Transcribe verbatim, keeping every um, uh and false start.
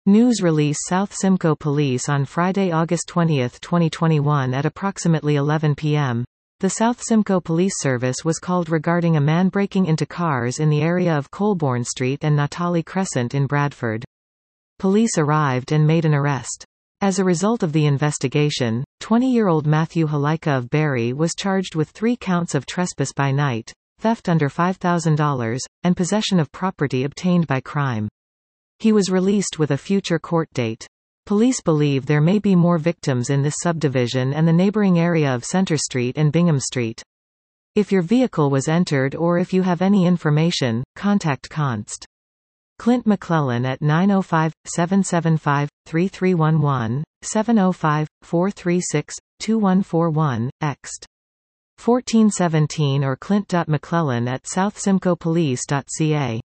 News release South Simcoe Police on Friday, August twentieth, twenty twenty-one at approximately eleven p m The South Simcoe Police Service was called regarding a man breaking into cars in the area of Colborne Street and Natali Crescent in Bradford. Police arrived and made an arrest. As a result of the investigation, twenty-year-old Matthew Halika of Barry was charged with three counts of trespass by night, theft under five thousand dollars, and possession of property obtained by crime. He was released with a future court date. Police believe there may be more victims in this subdivision and the neighboring area of Center Street and Bingham Street. If your vehicle was entered or if you have any information, contact Const. Clint McClellan at nine oh five, seven seven five, three three one one, seven oh five, four three six, two one four one, ext. fourteen seventeen or clint dot mcclellan at south simcoe police dot c a.